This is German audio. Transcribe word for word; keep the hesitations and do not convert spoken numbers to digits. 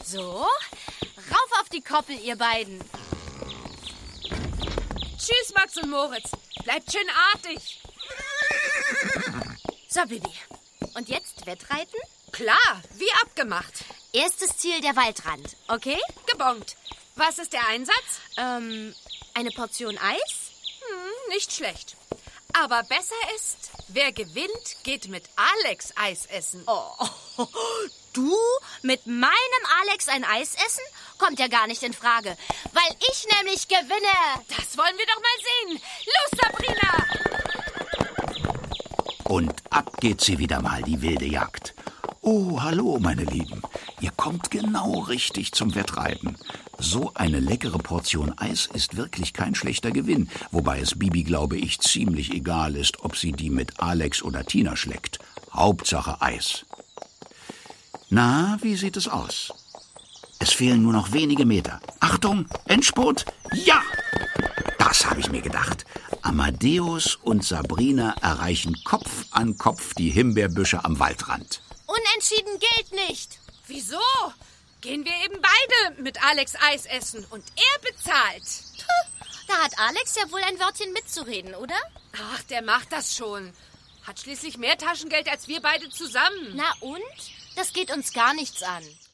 So, rauf auf die Koppel, ihr beiden. Tschüss, Max und Moritz. Bleibt schön artig. So, Bibi. Und jetzt Wettreiten? Klar, wie abgemacht. Erstes Ziel der Waldrand, okay? Gebongt. Was ist der Einsatz? Ähm, eine Portion Eis? Hm, nicht schlecht. Aber besser ist, wer gewinnt, geht mit Alex Eis essen. Oh, du mit meinem Alex ein Eis essen? Kommt ja gar nicht in Frage, weil ich nämlich gewinne. Das wollen wir doch mal sehen. Los, Sabrina! Und ab geht sie wieder mal, die wilde Jagd. Oh, hallo, meine Lieben. Ihr kommt genau richtig zum Wettreiten. So eine leckere Portion Eis ist wirklich kein schlechter Gewinn, wobei es Bibi, glaube ich, ziemlich egal ist, ob sie die mit Alex oder Tina schleckt. Hauptsache Eis. Na, wie sieht es aus? Es fehlen nur noch wenige Meter. Achtung, Endspurt, ja! Das habe ich mir gedacht. Amadeus und Sabrina erreichen Kopf an Kopf die Himbeerbüsche am Waldrand. Unentschieden gilt nicht. Wieso? Gehen wir eben beide mit Alex Eis essen und er bezahlt. Da hat Alex ja wohl ein Wörtchen mitzureden, oder? Ach, der macht das schon. Hat schließlich mehr Taschengeld als wir beide zusammen. Na und? Das geht uns gar nichts an.